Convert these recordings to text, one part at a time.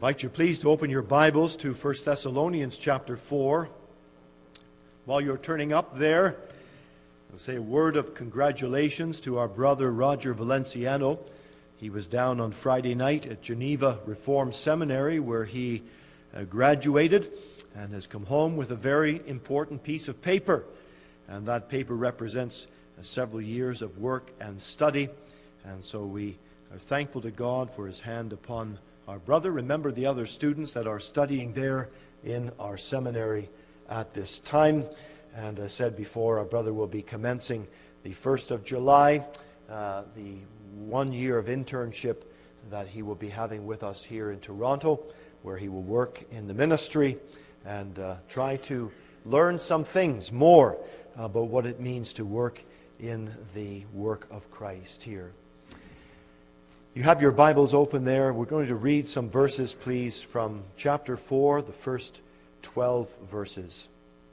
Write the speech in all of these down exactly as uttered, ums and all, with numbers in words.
invite you please to open your Bibles to First Thessalonians chapter four. While you're turning up there, I'll say a word of congratulations to our brother Roger Valenciano. He was down on Friday night at Geneva Reformed Seminary where he uh, graduated and has come home with a very important piece of paper. And that paper represents uh, several years of work and study. And so we are thankful to God for His hand upon our brother. Remember the other students that are studying there in our seminary at this time. And as I said before, our brother will be commencing the first of July, uh, the one year of internship that he will be having with us here in Toronto, where he will work in the ministry and uh, try to learn some things more about what it means to work in the work of Christ here. You have your Bibles open there. We're going to read some verses, please, from chapter four, the first twelve verses.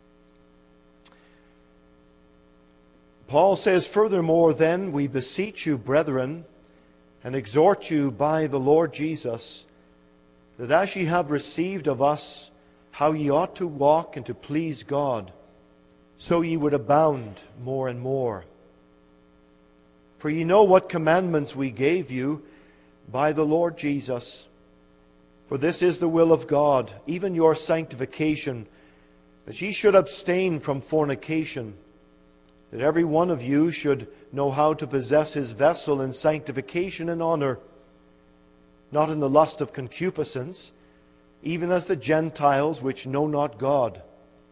Paul says, "Furthermore, then, we beseech you, brethren, and exhort you by the Lord Jesus, that as ye have received of us how ye ought to walk and to please God, so ye would abound more and more. For ye know what commandments we gave you by the Lord Jesus. For this is the will of God, even your sanctification, that ye should abstain from fornication, that every one of you should know how to possess his vessel in sanctification and honor, not in the lust of concupiscence, even as the Gentiles which know not God.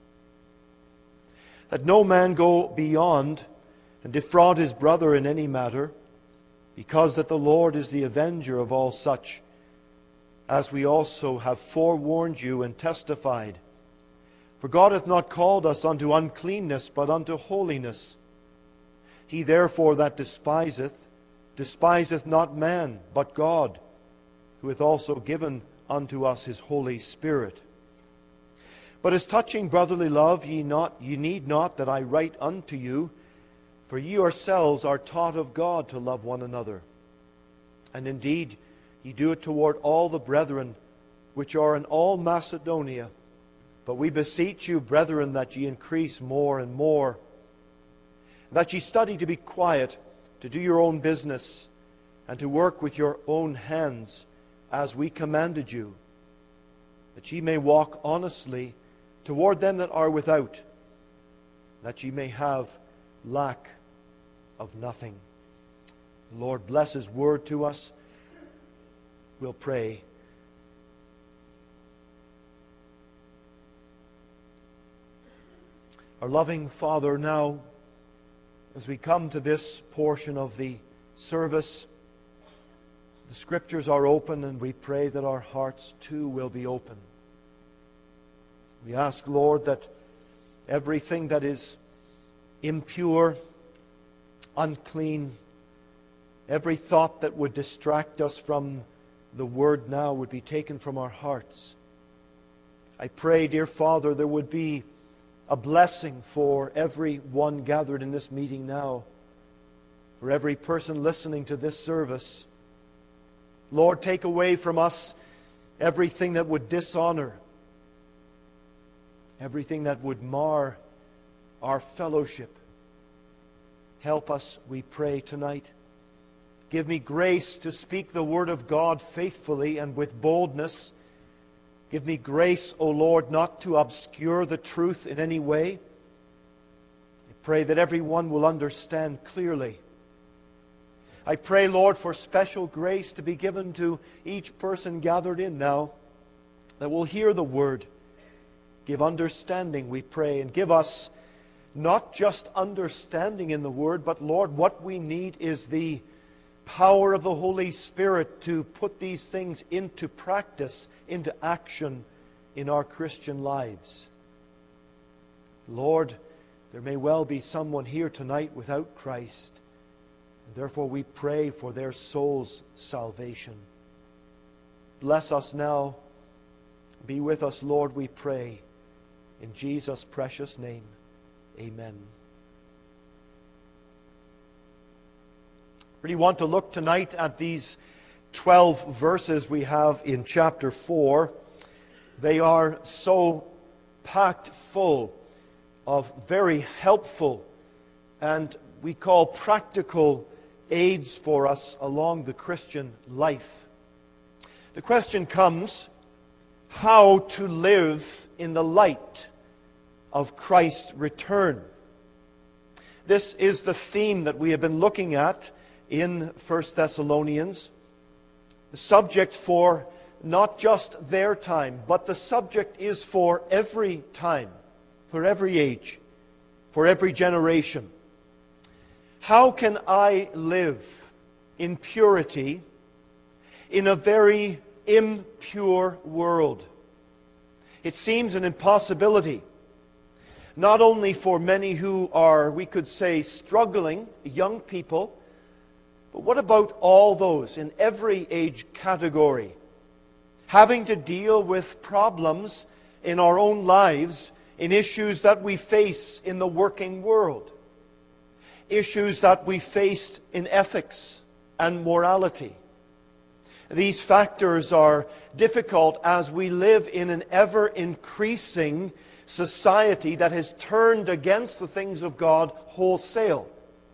That no man go beyond and defraud his brother in any matter, because that the Lord is the avenger of all such, as we also have forewarned you and testified. For God hath not called us unto uncleanness, but unto holiness. He therefore that despiseth, despiseth not man, but God, who hath also given unto us His Holy Spirit. But as touching brotherly love, ye not ye need not that I write unto you, for ye yourselves are taught of God to love one another. And indeed, ye do it toward all the brethren which are in all Macedonia. But we beseech you, brethren, that ye increase more and more, that ye study to be quiet, to do your own business, and to work with your own hands, as we commanded you, that ye may walk honestly toward them that are without, that ye may have lack of nothing." The Lord bless His word to us. We'll pray. Our loving Father, now, as we come to this portion of the service, the Scriptures are open, and we pray that our hearts too will be open. We ask, Lord, that everything that is impure, unclean, every thought that would distract us from the Word now would be taken from our hearts. I pray, dear Father, there would be a blessing for every one gathered in this meeting now, for every person listening to this service. Lord, take away from us everything that would dishonor, everything that would mar our fellowship. Help us, we pray tonight. Give me grace to speak the Word of God faithfully and with boldness. Give me grace, O Lord, not to obscure the truth in any way. I pray that everyone will understand clearly. I pray, Lord, for special grace to be given to each person gathered in now, that will hear the Word. Give understanding, we pray, and give us not just understanding in the Word, but, Lord, what we need is the power of the Holy Spirit to put these things into practice, into action in our Christian lives. Lord, there may well be someone here tonight without Christ. And therefore we pray for their soul's salvation. Bless us now. Be with us, Lord, we pray. In Jesus' precious name, amen. Really want to look tonight at these twelve verses we have in chapter four, they are so packed full of very helpful and we call practical aids for us along the Christian life. The question comes, how to live in the light of Christ's return. This is the theme that we have been looking at in First Thessalonians. The subject for not just their time, but the subject is for every time, for every age, for every generation. How can I live in purity in a very impure world? It seems an impossibility, not only for many who are, we could say, struggling, young people, but what about all those in every age category, having to deal with problems in our own lives, in issues that we face in the working world, issues that we faced in ethics and morality? These factors are difficult as we live in an ever-increasing society that has turned against the things of God wholesale.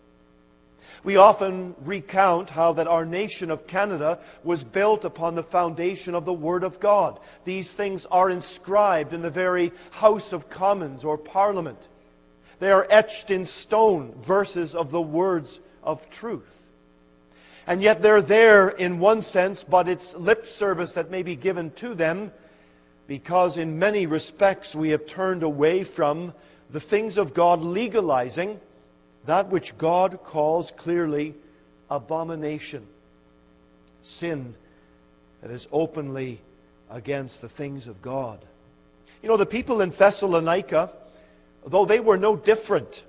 We often recount how that our nation of Canada was built upon the foundation of the Word of God. These things are inscribed in the very House of Commons or Parliament. They are etched in stone, verses of the words of truth. And yet they're there in one sense, but it's lip service that may be given to them, because in many respects we have turned away from the things of God, legalizing that which God calls clearly abomination, sin that is openly against the things of God. You know, the people in Thessalonica, though they were no different,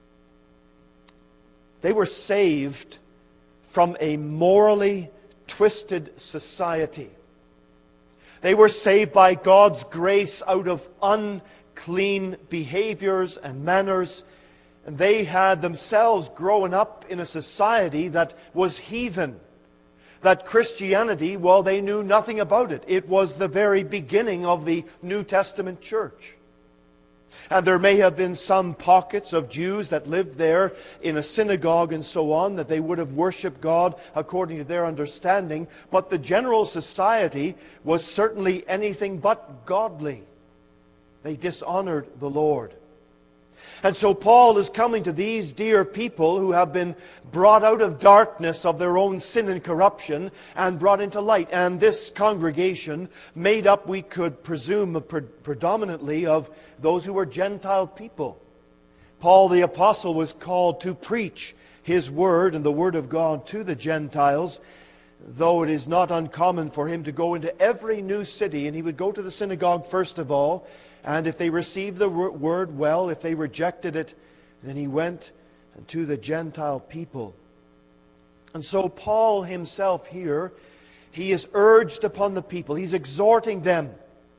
they were saved from a morally twisted society. They were saved by God's grace out of unclean behaviors and manners. And they had themselves grown up in a society that was heathen. That Christianity, well, they knew nothing about it. It was the very beginning of the New Testament church. And there may have been some pockets of Jews that lived there in a synagogue and so on, that they would have worshipped God according to their understanding. But the general society was certainly anything but godly. They dishonored the Lord. And so Paul is coming to these dear people who have been brought out of darkness of their own sin and corruption and brought into light. And this congregation, made up, we could presume, predominantly of those who were Gentile people. Paul the Apostle was called to preach his word and the word of God to the Gentiles, though it is not uncommon for him to go into every new city, and he would go to the synagogue first of all. And if they received the word, well. If they rejected it, then he went to the Gentile people. And so Paul himself here, he is urged upon the people. He's exhorting them.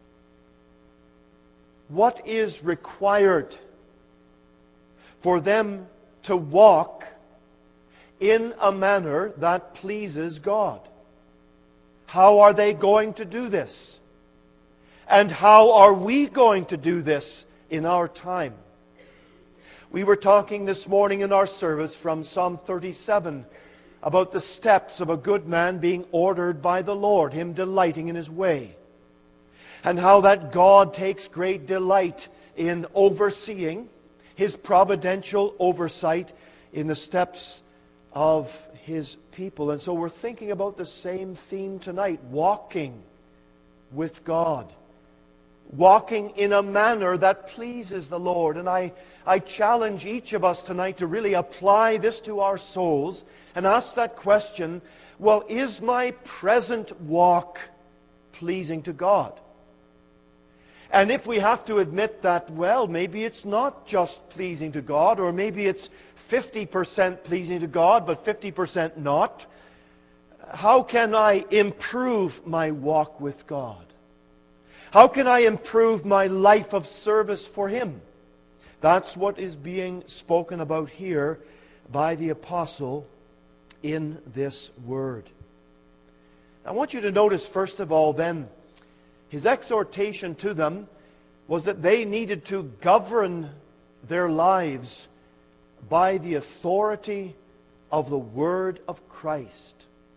What is required for them to walk in a manner that pleases God? How are they going to do this? And how are we going to do this in our time? We were talking this morning in our service from Psalm thirty-seven about the steps of a good man being ordered by the Lord, him delighting in his way. And how that God takes great delight in overseeing, his providential oversight in the steps of his people. And so we're thinking about the same theme tonight, walking with God. Walking in a manner that pleases the Lord. And I, I challenge each of us tonight to really apply this to our souls and ask that question, well, is my present walk pleasing to God? And if we have to admit that, well, maybe it's not just pleasing to God, or maybe it's fifty percent pleasing to God, but fifty percent not, how can I improve my walk with God? How can I improve my life of service for Him? That's what is being spoken about here by the apostle in this word. I want you to notice, first of all, then, his exhortation to them was that they needed to govern their lives by the authority of the Word of Christ.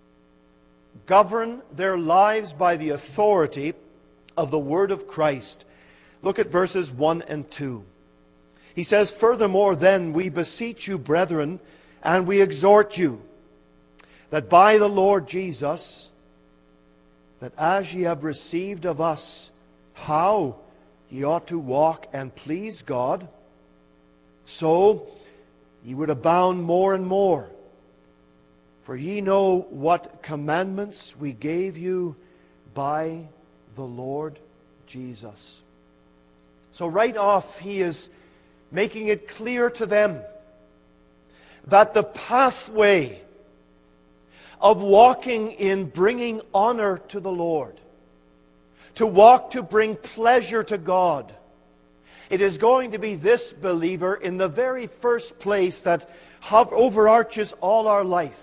Govern their lives by the authority of the Word of Christ. Look at verses one and two. He says, "Furthermore, then, we beseech you, brethren, and we exhort you, that by the Lord Jesus, that as ye have received of us how ye ought to walk and please God, so ye would abound more and more. For ye know what commandments we gave you by the Lord Jesus." So right off, he is making it clear to them that the pathway of walking in bringing honor to the Lord, to walk to bring pleasure to God, it is going to be this, believer, in the very first place that overarches all our life.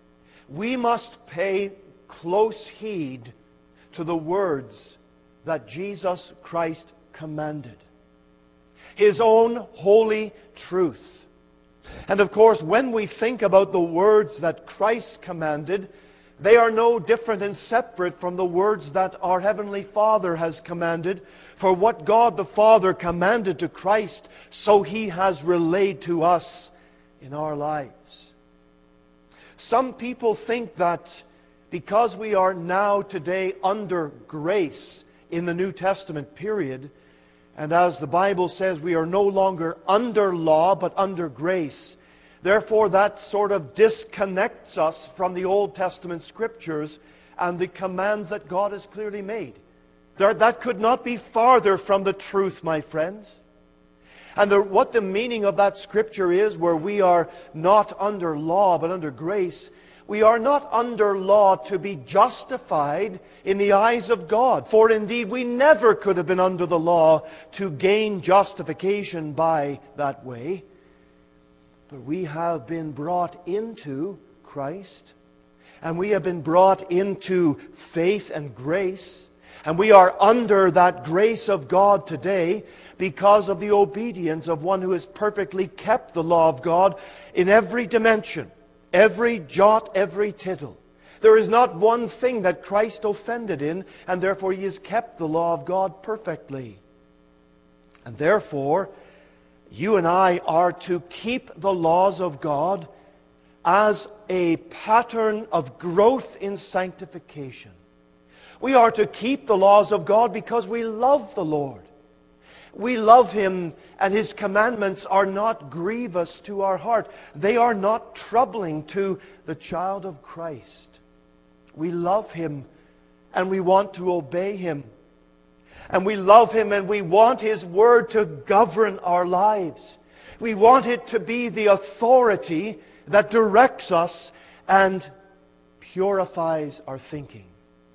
We must pay close heed to the words that Jesus Christ commanded. His own holy truth. And of course, when we think about the words that Christ commanded, they are no different and separate from the words that our Heavenly Father has commanded. For what God the Father commanded to Christ, so He has relayed to us in our lives. Some people think that because we are now today under grace in the New Testament period, and as the Bible says, we are no longer under law but under grace, therefore that sort of disconnects us from the Old Testament Scriptures and the commands that God has clearly made. There, that could not be farther from the truth, my friends. And the, what the meaning of that Scripture is, where we are not under law but under grace, we are not under law to be justified in the eyes of God. For indeed, we never could have been under the law to gain justification by that way. But we have been brought into Christ, and we have been brought into faith and grace, and we are under that grace of God today because of the obedience of one who has perfectly kept the law of God in every dimension, every jot, every tittle. There is not one thing that Christ offended in, and therefore He has kept the law of God perfectly. And therefore, you and I are to keep the laws of God as a pattern of growth in sanctification. We are to keep the laws of God because we love the Lord. We love Him, and His commandments are not grievous to our heart. They are not troubling to the child of Christ. We love Him, and we want to obey Him. And we love Him, and we want His Word to govern our lives. We want it to be the authority that directs us and purifies our thinking.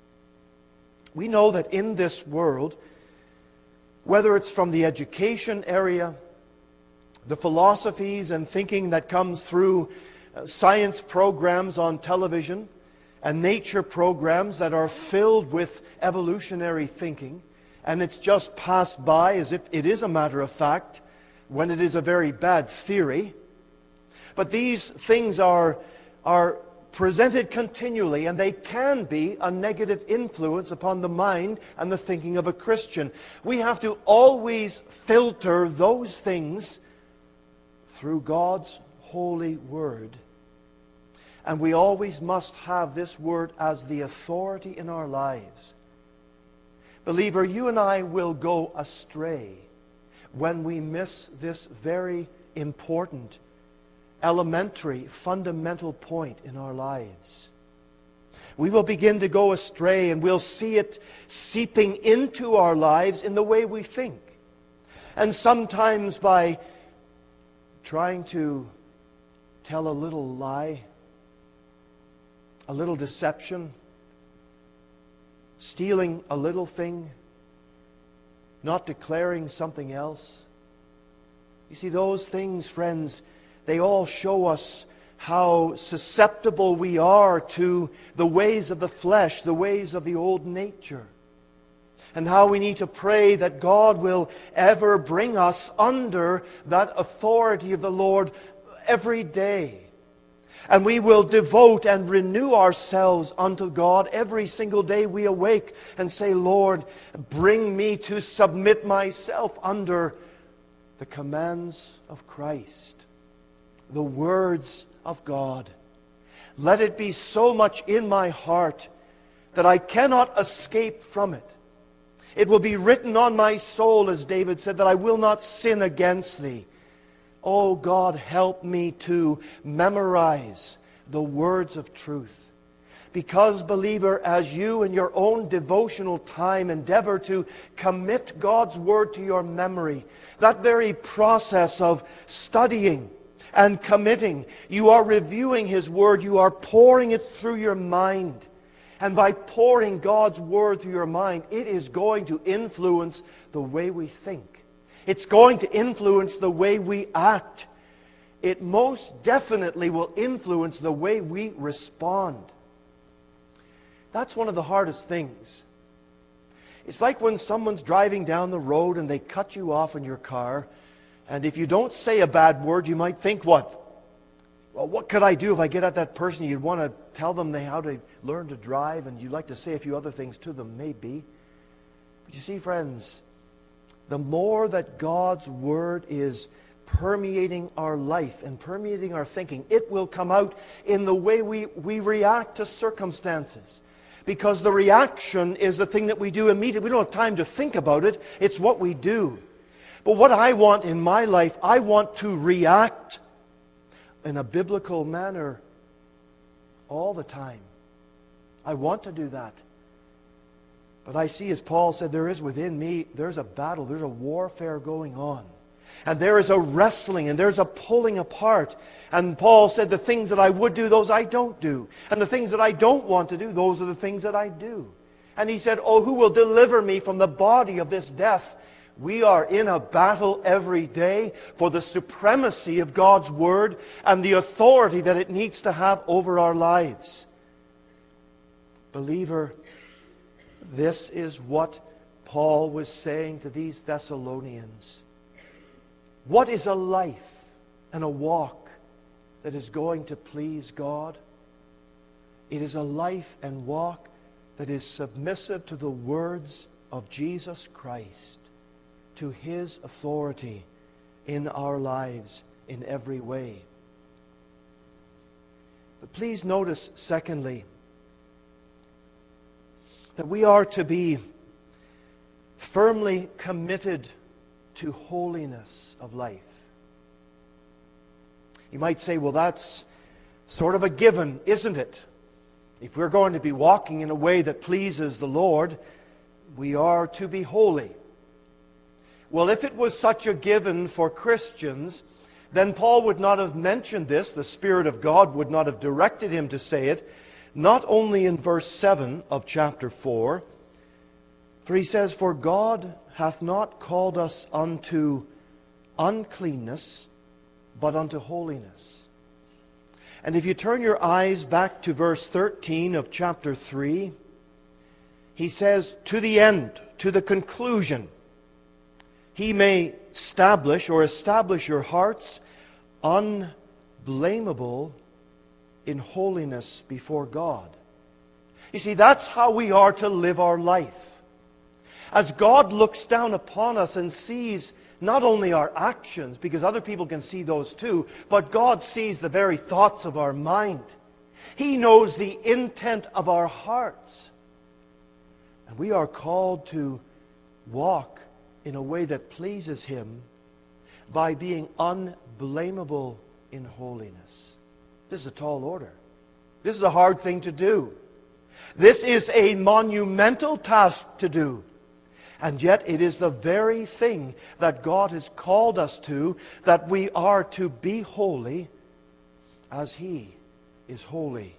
We know that in this world, whether it's from the education area, the philosophies and thinking that comes through science programs on television, and nature programs that are filled with evolutionary thinking, and it's just passed by as if it is a matter of fact, when it is a very bad theory. But these things are, are presented continually, and they can be a negative influence upon the mind and the thinking of a Christian. We have to always filter those things through God's holy Word. And we always must have this Word as the authority in our lives. Believer, you and I will go astray when we miss this very important, elementary, fundamental point in our lives. We will begin to go astray, and we'll see it seeping into our lives in the way we think. And sometimes by trying to tell a little lie, a little deception, stealing a little thing, not declaring something else. You see, those things, friends, they all show us how susceptible we are to the ways of the flesh, the ways of the old nature. And how we need to pray that God will ever bring us under that authority of the Lord every day. And we will devote and renew ourselves unto God every single day we awake and say, Lord, bring me to submit myself under the commands of Christ, the words of God. Let it be so much in my heart that I cannot escape from it. It will be written on my soul, as David said, that I will not sin against thee. Oh God, help me to memorize the words of truth. Because, believer, as you in your own devotional time endeavor to commit God's Word to your memory, that very process of studying and committing, you are reviewing His Word, you are pouring it through your mind. And by pouring God's Word through your mind, it is going to influence the way we think. It's going to influence the way we act. It most definitely will influence the way we respond. That's one of the hardest things. It's like when someone's driving down the road and they cut you off in your car, and if you don't say a bad word, you might think, what? Well, what could I do if I get at that person? You'd want to tell them they how to learn to drive, and you'd like to say a few other things to them, maybe. But you see, friends, the more that God's Word is permeating our life and permeating our thinking, it will come out in the way we, we react to circumstances. Because the reaction is the thing that we do immediately. We don't have time to think about it. It's what we do. But what I want in my life, I want to react in a biblical manner all the time. I want to do that. But I see, as Paul said, there is within me, there's a battle, there's a warfare going on. And there is a wrestling, and there's a pulling apart. And Paul said, the things that I would do, those I don't do. And the things that I don't want to do, those are the things that I do. And he said, oh, who will deliver me from the body of this death? We are in a battle every day for the supremacy of God's Word and the authority that it needs to have over our lives. Believer, this is what Paul was saying to these Thessalonians. What is a life and a walk that is going to please God? It is a life and walk that is submissive to the words of Jesus Christ, to His authority in our lives in every way. But please notice, secondly, that we are to be firmly committed to holiness of life. You might say, well, that's sort of a given, isn't it? If we're going to be walking in a way that pleases the Lord, we are to be holy. Well, if it was such a given for Christians, then Paul would not have mentioned this. The Spirit of God would not have directed him to say it, not only in verse seven of chapter four, for he says, for God hath not called us unto uncleanness, but unto holiness. And if you turn your eyes back to verse thirteen of chapter three, he says, to the end, to the conclusion, He may establish or establish your hearts unblameable in holiness before God. You see, that's how we are to live our life. As God looks down upon us and sees not only our actions, because other people can see those too, but God sees the very thoughts of our mind. He knows the intent of our hearts. And we are called to walk in a way that pleases Him by being unblameable in holiness. This is a tall order. This is a hard thing to do. This is a monumental task to do. And yet it is the very thing that God has called us to, that we are to be holy as He is holy.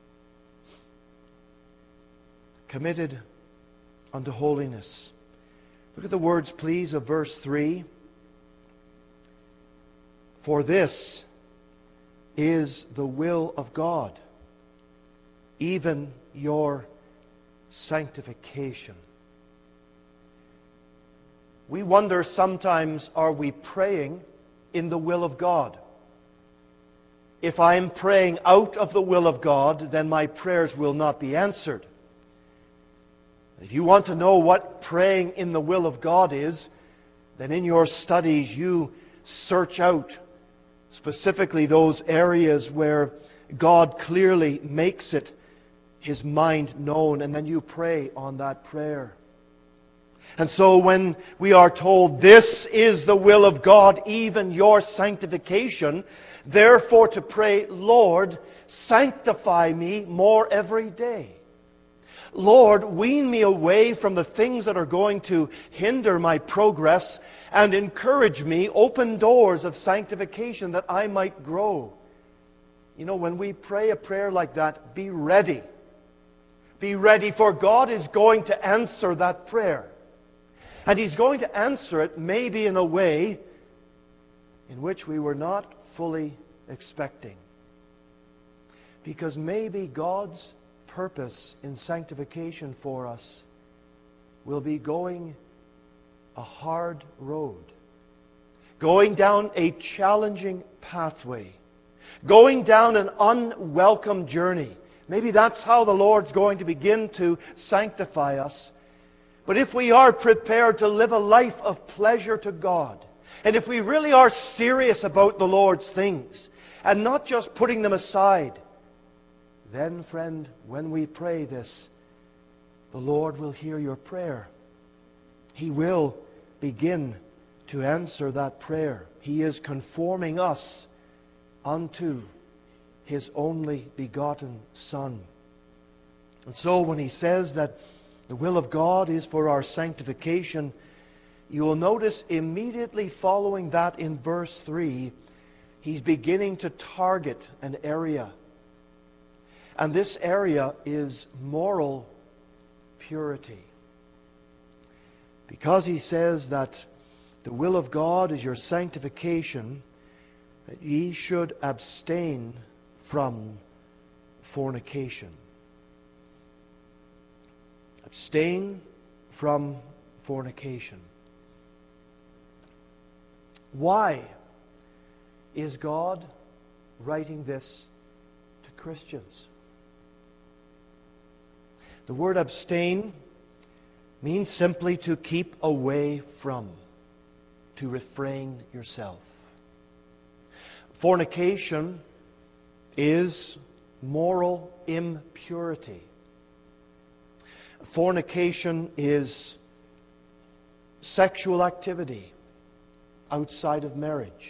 Committed unto holiness. Look at the words, please, of verse three. For this is the will of God, even your sanctification. We wonder sometimes, are we praying in the will of God? If I am praying out of the will of God, then my prayers will not be answered. If you want to know what praying in the will of God is, then in your studies you search out specifically those areas where God clearly makes it His mind known, and then you pray on that prayer. And so when we are told, this is the will of God, even your sanctification, therefore to pray, Lord, sanctify me more every day. Lord, wean me away from the things that are going to hinder my progress and encourage me, open doors of sanctification that I might grow. You know, when we pray a prayer like that, be ready. Be ready, for God is going to answer that prayer. And He's going to answer it maybe in a way in which we were not fully expecting. Because maybe God's purpose in sanctification for us will be going a hard road, going down a challenging pathway, going down an unwelcome journey. Maybe that's how the Lord's going to begin to sanctify us. But if we are prepared to live a life of pleasure to God, and if we really are serious about the Lord's things, and not just putting them aside, then, friend, when we pray this, the Lord will hear your prayer. He will begin to answer that prayer. He is conforming us unto His only begotten Son. And so when He says that the will of God is for our sanctification, you will notice immediately following that in verse three, He's beginning to target an area. And this area is moral purity. Because He says that the will of God is your sanctification, that ye should abstain from fornication. Abstain from fornication. Why is God writing this to Christians? The word abstain means simply to keep away from, to refrain yourself. Fornication is moral impurity. Fornication is sexual activity outside of marriage.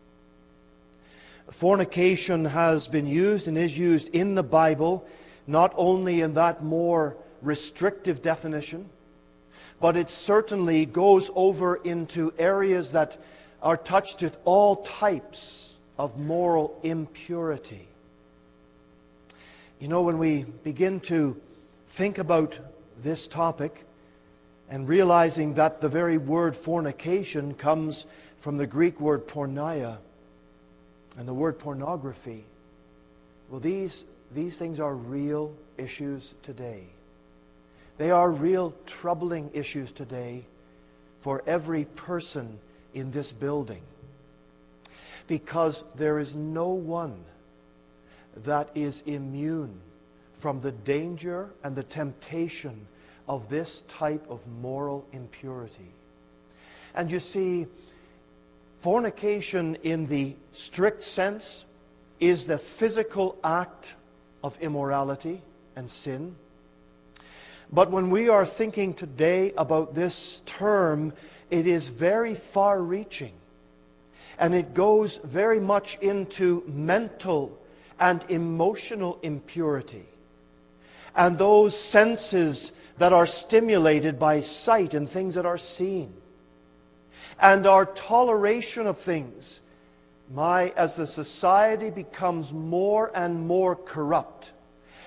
Fornication has been used and is used in the Bible, not only in that more restrictive definition, but it certainly goes over into areas that are touched with all types of moral impurity. You know, when we begin to think about this topic and realizing that the very word fornication comes from the Greek word porneia and the word pornography, well, these, these things are real issues today. They are real troubling issues today for every person in this building, because there is no one that is immune from the danger and the temptation of this type of moral impurity. And you see, fornication in the strict sense is the physical act of immorality and sin. But when we are thinking today about this term, it is very far-reaching. And it goes very much into mental and emotional impurity. And those senses that are stimulated by sight and things that are seen. And our toleration of things. My, as the society becomes more and more corrupt,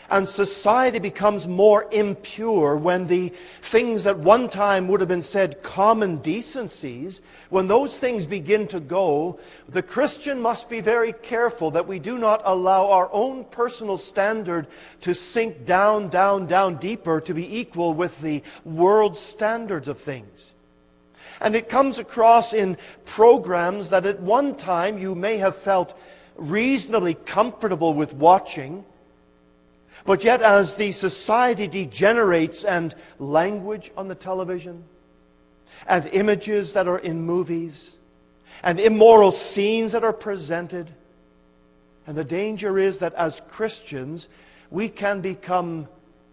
And society becomes more impure when the things that one time would have been said common decencies, when those things begin to go, the Christian must be very careful that we do not allow our own personal standard to sink down, down, down deeper to be equal with the world's standards of things. And it comes across in programs that at one time you may have felt reasonably comfortable with watching, but yet as the society degenerates and language on the television, and images that are in movies, and immoral scenes that are presented, and the danger is that as Christians we can become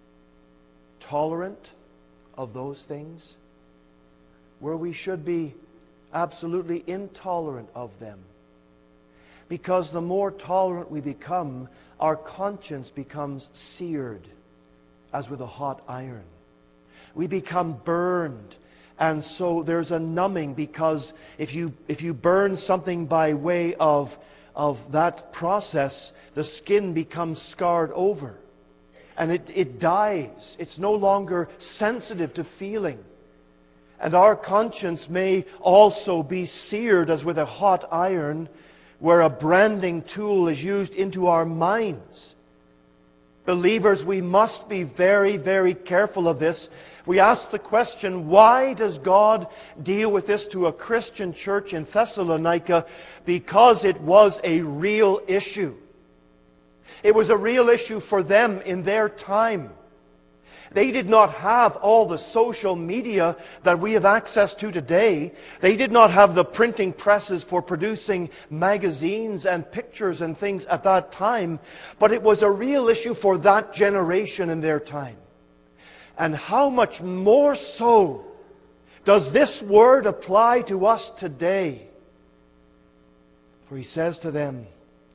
tolerant of those things where we should be absolutely intolerant of them. Because the more tolerant we become, our conscience becomes seared as with a hot iron. We become burned. And so there's a numbing, because if you if you burn something by way of, of that process, the skin becomes scarred over. And it, it dies. It's no longer sensitive to feeling. And our conscience may also be seared as with a hot iron, where a branding tool is used into our minds. Believers, we must be very, very careful of this. We ask the question, why does God deal with this to a Christian church in Thessalonica? Because it was a real issue. It was a real issue for them in their time. They did not have all the social media that we have access to today. They did not have the printing presses for producing magazines and pictures and things at that time. But it was a real issue for that generation in their time. And how much more so does this word apply to us today? For he says to them,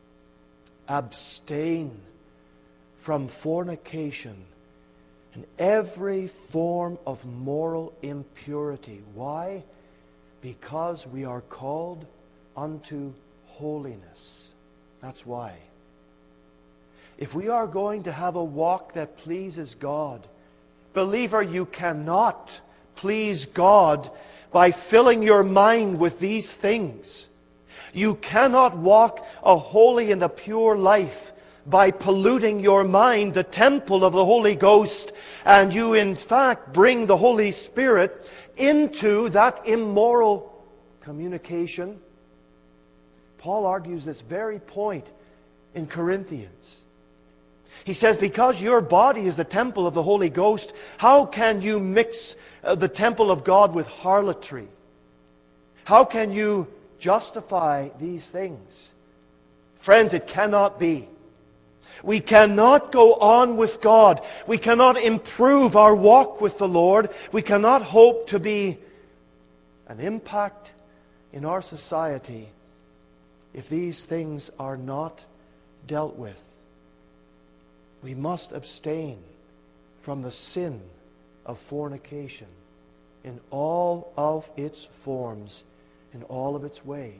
abstain from fornication and every form of moral impurity. Why? Because we are called unto holiness. That's why. If we are going to have a walk that pleases God, believer, you cannot please God by filling your mind with these things. You cannot walk a holy and a pure life by polluting your mind, the temple of the Holy Ghost, and you in fact bring the Holy Spirit into that immoral communication. Paul argues this very point in Corinthians. He says, because your body is the temple of the Holy Ghost, how can you mix uh, the temple of God with harlotry? How can you justify these things? Friends, it cannot be. We cannot go on with God. We cannot improve our walk with the Lord. We cannot hope to be an impact in our society if these things are not dealt with. We must abstain from the sin of fornication in all of its forms, in all of its ways.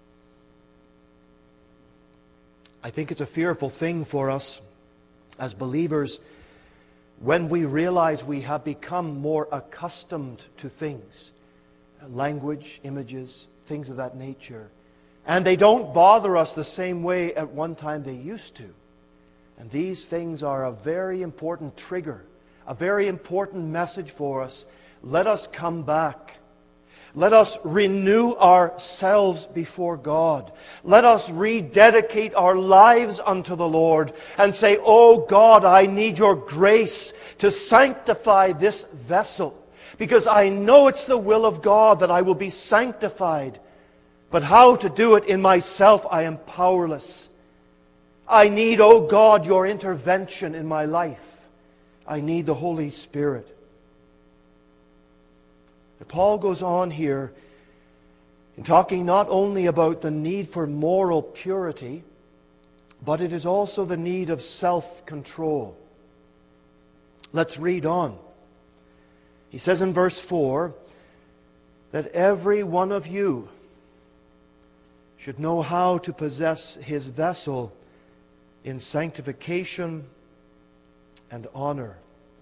I think it's a fearful thing for us as believers when we realize we have become more accustomed to things, language, images, things of that nature, and they don't bother us the same way at one time they used to. And these things are a very important trigger, a very important message for us. Let us come back. Let us renew ourselves before God. Let us rededicate our lives unto the Lord and say, oh God, I need your grace to sanctify this vessel, because I know it's the will of God that I will be sanctified. But how to do it in myself, I am powerless. I need, oh God, your intervention in my life. I need the Holy Spirit. Paul goes on here in talking not only about the need for moral purity, but it is also the need of self-control. Let's read on. He says in verse four that every one of you should know how to possess his vessel in sanctification and honor.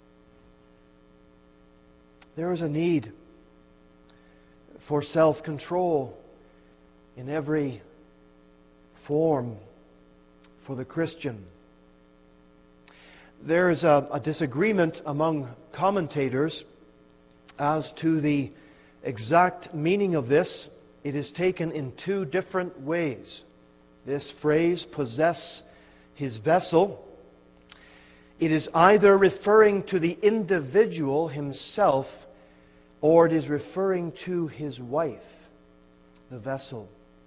There is a need for self-control in every form for the Christian. There is a, a disagreement among commentators as to the exact meaning of this. It is taken in two different ways. This phrase, possess his vessel, it is either referring to the individual himself, or it is referring to his wife, the vessel.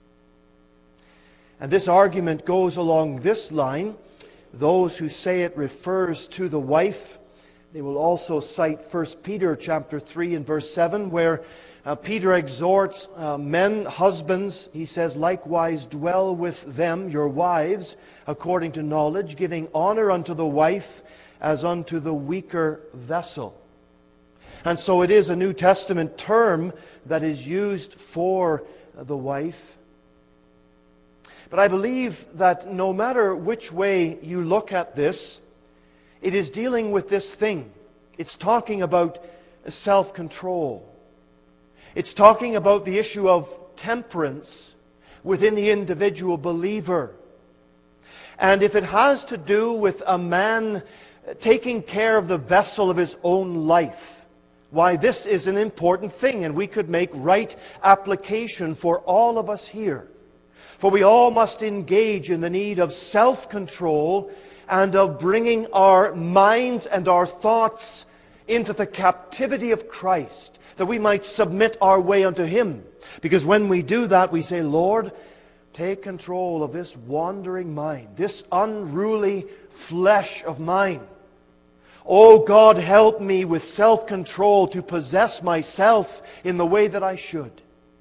And this argument goes along this line. Those who say it refers to the wife, they will also cite First Peter chapter three and verse seven, where uh, Peter exhorts uh, men, husbands, he says, likewise dwell with them, your wives, according to knowledge, giving honor unto the wife as unto the weaker vessel. And so it is a New Testament term that is used for the wife. But I believe that no matter which way you look at this, it is dealing with this thing. It's talking about self-control. It's talking about the issue of temperance within the individual believer. And if it has to do with a man taking care of the vessel of his own life, why, this is an important thing, and we could make right application for all of us here. For we all must engage in the need of self-control and of bringing our minds and our thoughts into the captivity of Christ, that we might submit our way unto Him. Because when we do that, we say, Lord, take control of this wandering mind, this unruly flesh of mine. Oh God, help me with self-control to possess myself in the way that I should.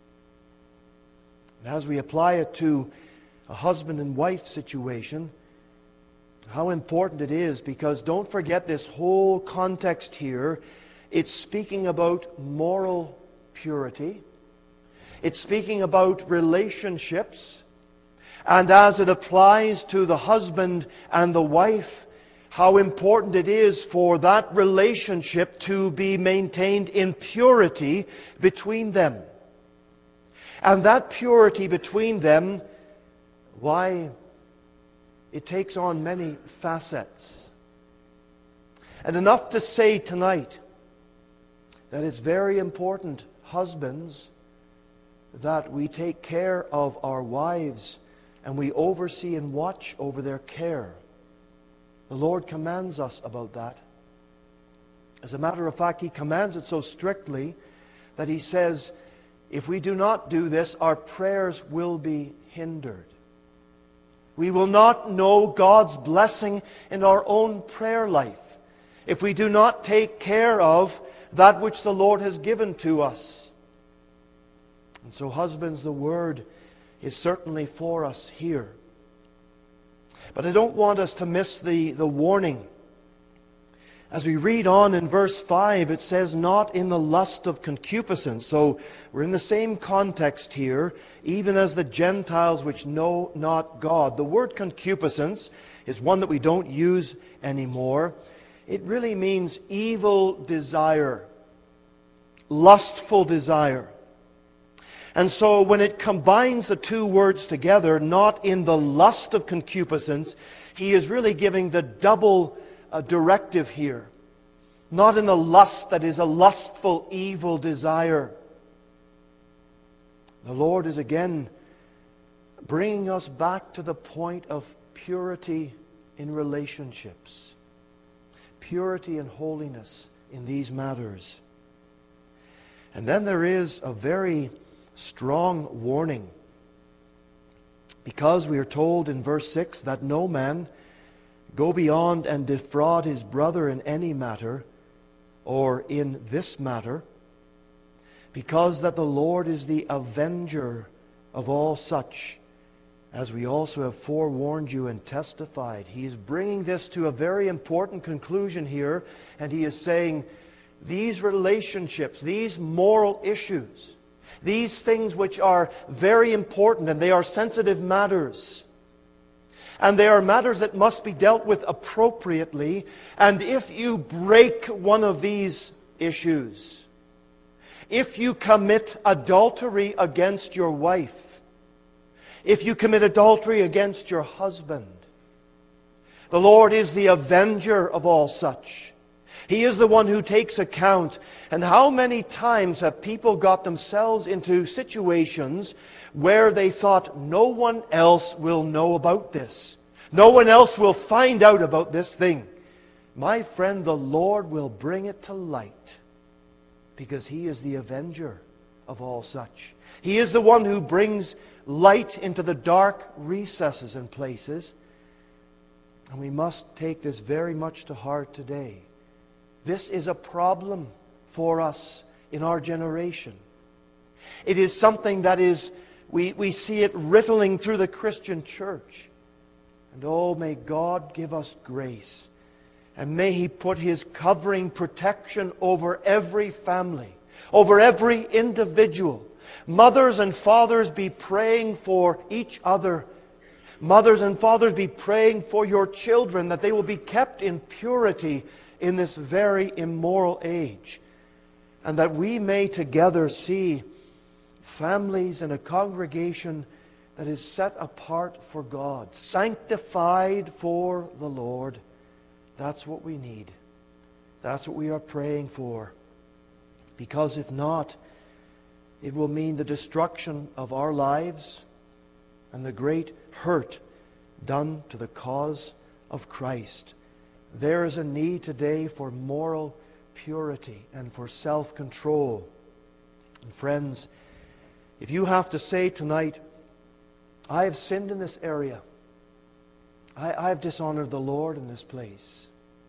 And as we apply it to a husband and wife situation, how important it is, because don't forget this whole context here. It's speaking about moral purity. It's speaking about relationships. And as it applies to the husband and the wife, how important it is for that relationship to be maintained in purity between them. And that purity between them, why, it takes on many facets. And enough to say tonight that it's very important, husbands, that we take care of our wives and we oversee and watch over their care. The Lord commands us about that. As a matter of fact, He commands it so strictly that He says, if we do not do this, our prayers will be hindered. We will not know God's blessing in our own prayer life if we do not take care of that which the Lord has given to us. And so, husbands, the Word is certainly for us here. But I don't want us to miss the, the warning. As we read on in verse five, it says, not in the lust of concupiscence. So we're in the same context here, even as the Gentiles which know not God. The word concupiscence is one that we don't use anymore. It really means evil desire, lustful desire. And so when it combines the two words together, not in the lust of concupiscence, he is really giving the double uh, directive here. Not in the lust that is a lustful, evil desire. The Lord is again bringing us back to the point of purity in relationships. Purity and holiness in these matters. And then there is a very strong warning, because we are told in verse six that no man go beyond and defraud his brother in any matter, or in this matter, because that the Lord is the avenger of all such, as we also have forewarned you and testified. He is bringing this to a very important conclusion here, and he is saying these relationships, these moral issues, these things which are very important and they are sensitive matters. And they are matters that must be dealt with appropriately. And if you break one of these issues, if you commit adultery against your wife, if you commit adultery against your husband, the Lord is the avenger of all such. He is the one who takes account. And how many times have people got themselves into situations where they thought, no one else will know about this. No one else will find out about this thing. My friend, the Lord will bring it to light, because He is the avenger of all such. He is the one who brings light into the dark recesses and places. And we must take this very much to heart today. This is a problem for us in our generation. It is something that is, we, we see it riddling through the Christian church. And oh, may God give us grace. And may He put His covering protection over every family, over every individual. Mothers and fathers, be praying for each other. Mothers and fathers, be praying for your children, that they will be kept in purity in this very immoral age. And that we may together see families and a congregation that is set apart for God, sanctified for the Lord. That's what we need. That's what we are praying for. Because if not, it will mean the destruction of our lives and the great hurt done to the cause of Christ. There is a need today for moral purity and for self-control. And friends, if you have to say tonight, I have sinned in this area, I, I have dishonored the Lord in this place,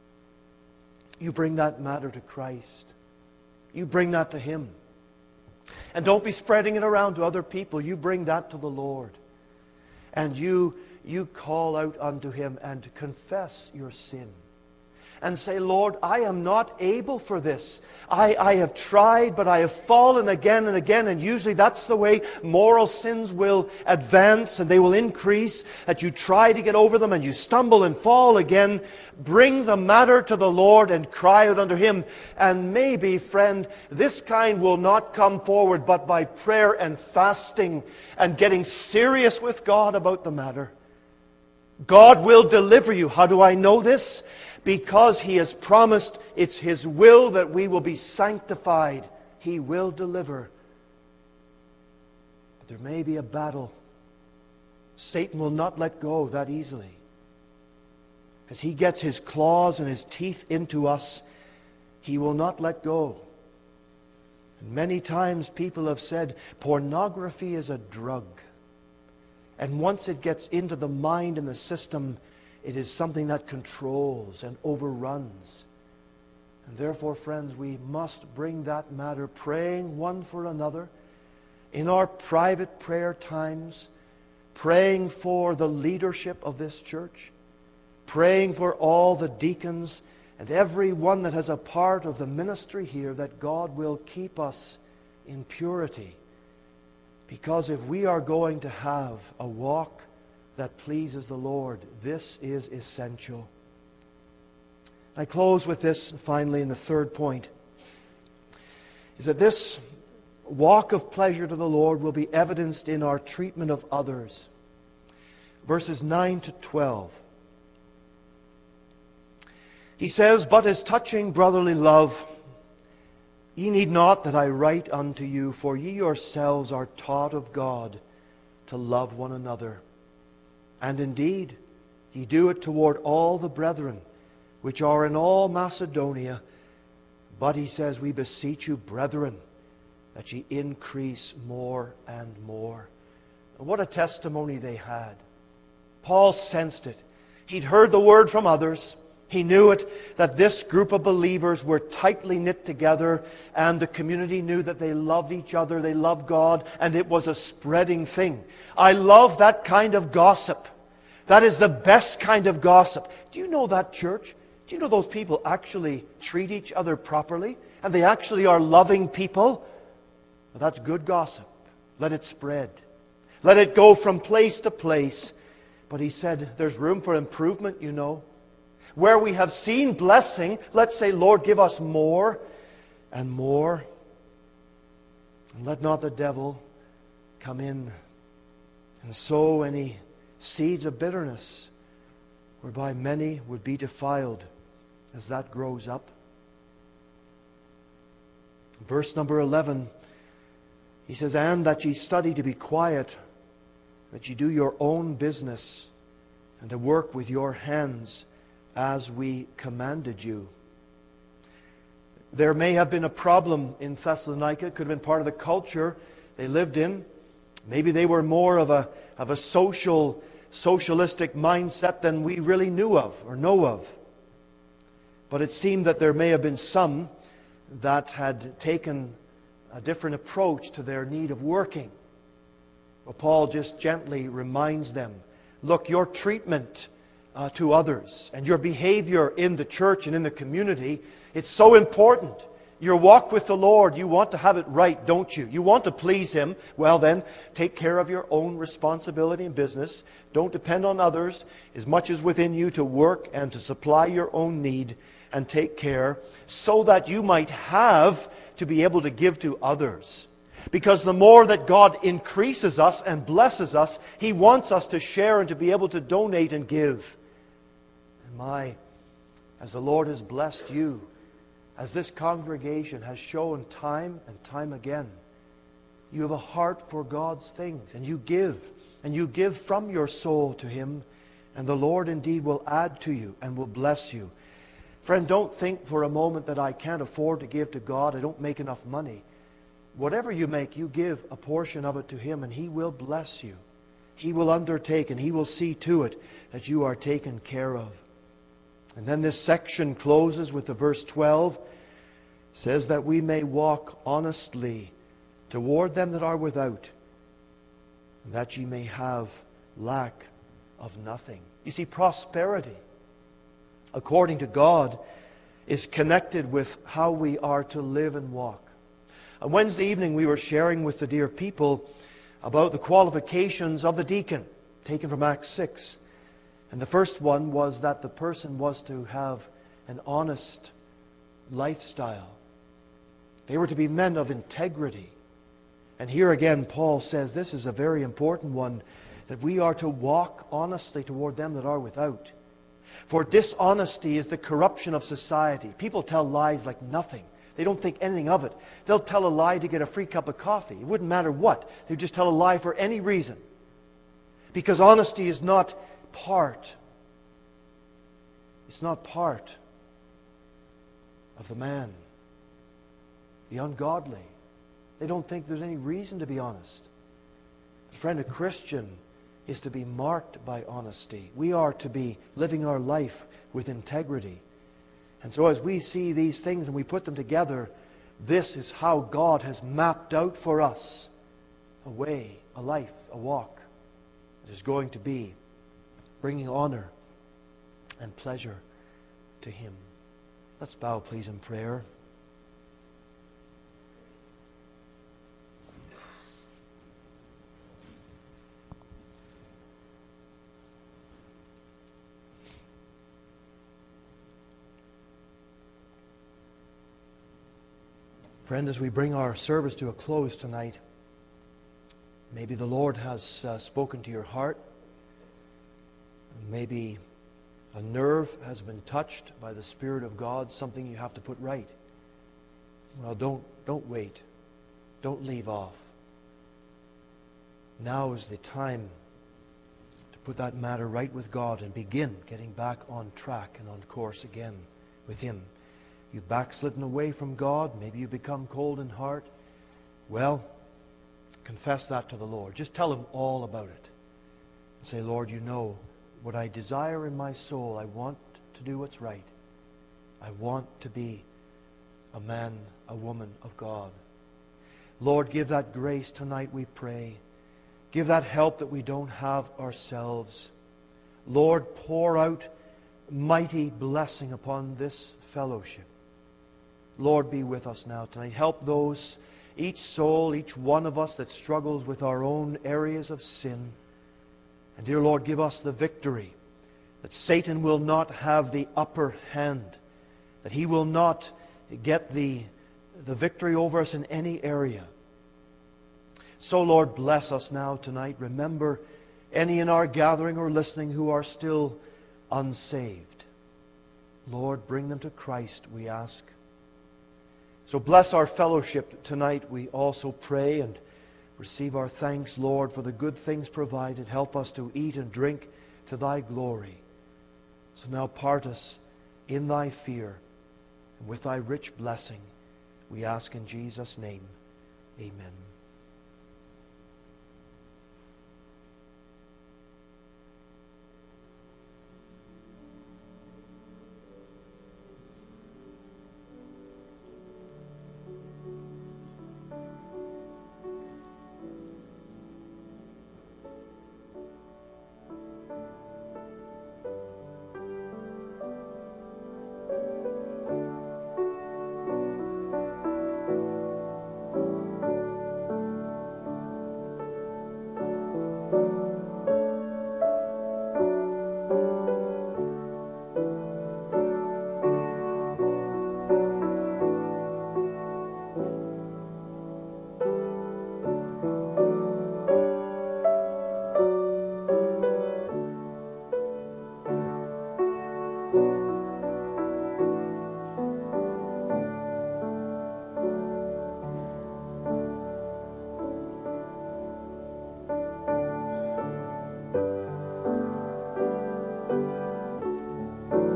you bring that matter to Christ. You bring that to Him. And don't be spreading it around to other people. You bring that to the Lord. And you, you call out unto Him and confess your sin. And say, Lord, I am not able for this. I, I have tried, but I have fallen again and again. And usually that's the way moral sins will advance and they will increase. That you try to get over them and you stumble and fall again. Bring the matter to the Lord and cry out unto Him. And maybe, friend, this kind will not come forward but by prayer and fasting and getting serious with God about the matter. God will deliver you. How do I know this? Because He has promised it's His will that we will be sanctified. He will deliver. But there may be a battle. Satan will not let go that easily. As he gets his claws and his teeth into us, he will not let go. And many times people have said, pornography is a drug. And once it gets into the mind and the system, it is something that controls and overruns. And therefore, friends, we must bring that matter, praying one for another, in our private prayer times, praying for the leadership of this church, praying for all the deacons and everyone that has a part of the ministry here, that God will keep us in purity. Because if we are going to have a walk that pleases the Lord, this is essential. I close with this finally in the third point, is that this walk of pleasure to the Lord will be evidenced in our treatment of others. Verses nine to twelve. He says, but as touching brotherly love, ye need not that I write unto you, for ye yourselves are taught of God to love one another. And indeed, ye do it toward all the brethren, which are in all Macedonia. But he says, we beseech you, brethren, that ye increase more and more. And what a testimony they had. Paul sensed it. He'd heard the word from others. He knew it, that this group of believers were tightly knit together, and the community knew that they loved each other, they loved God, and it was a spreading thing. I love that kind of gossip. That is the best kind of gossip. Do you know that, church? Do you know those people actually treat each other properly? And they actually are loving people? Well, that's good gossip. Let it spread. Let it go from place to place. But he said, there's room for improvement, you know. Where we have seen blessing, let's say, Lord, give us more and more. And let not the devil come in and sow any seeds of bitterness, whereby many would be defiled as that grows up. Verse number eleven, he says, and that ye study to be quiet, that ye do your own business, and to work with your hands as we commanded you. There may have been a problem in Thessalonica. It could have been part of the culture they lived in. Maybe they were more of a, of a social, socialistic mindset than we really knew of or know of. But it seemed that there may have been some that had taken a different approach to their need of working. Well, Paul just gently reminds them, look, your treatment uh, to others and your behavior in the church and in the community, it's so important. Your walk with the Lord, you want to have it right, don't you? You want to please Him. Well then, take care of your own responsibility and business. Don't depend on others. As much as within you to work and to supply your own need and take care, so that you might have to be able to give to others. Because the more that God increases us and blesses us, He wants us to share and to be able to donate and give. And my, as the Lord has blessed you, as this congregation has shown time and time again, you have a heart for God's things, and you give, and you give from your soul to Him, and the Lord indeed will add to you and will bless you. Friend, don't think for a moment that I can't afford to give to God, I don't make enough money. Whatever you make, you give a portion of it to Him, and He will bless you. He will undertake, and He will see to it that you are taken care of. And then this section closes with the verse twelve. It says that we may walk honestly toward them that are without, and that ye may have lack of nothing. You see, prosperity, according to God, is connected with how we are to live and walk. On Wednesday evening, we were sharing with the dear people about the qualifications of the deacon, taken from Acts six. And the first one was that the person was to have an honest lifestyle. They were to be men of integrity. And here again, Paul says this is a very important one, that we are to walk honestly toward them that are without. For dishonesty is the corruption of society. People tell lies like nothing. They don't think anything of it. They'll tell a lie to get a free cup of coffee. It wouldn't matter what. They'd just tell a lie for any reason. Because honesty is not part. It's not part of the man, the ungodly. They don't think there's any reason to be honest. Friend, a Christian is to be marked by honesty. We are to be living our life with integrity. And so as we see these things and we put them together, this is how God has mapped out for us a way, a life, a walk that is going to be bringing honor and pleasure to Him. Let's bow, please, in prayer. Friend, as we bring our service to a close tonight, maybe the Lord has uh, spoken to your heart. Maybe a nerve has been touched by the Spirit of God, something you have to put right. Well, don't, don't wait. Don't leave off. Now is the time to put that matter right with God and begin getting back on track and on course again with Him. You've backslidden away from God. Maybe you become cold in heart. Well, confess that to the Lord. Just tell Him all about it. And say, Lord, you know what I desire in my soul. I want to do what's right. I want to be a man, a woman of God. Lord, give that grace tonight, we pray. Give that help that we don't have ourselves. Lord, pour out mighty blessing upon this fellowship. Lord, be with us now tonight. Help those, each soul, each one of us that struggles with our own areas of sin. And dear Lord, give us the victory, that Satan will not have the upper hand, that he will not get the, the victory over us in any area. So, Lord, bless us now tonight. Remember any in our gathering or listening who are still unsaved. Lord, bring them to Christ, we ask. So bless our fellowship tonight, we also pray, and receive our thanks, Lord, for the good things provided. Help us to eat and drink to Thy glory. So now part us in Thy fear, and with Thy rich blessing, we ask in Jesus' name. Amen.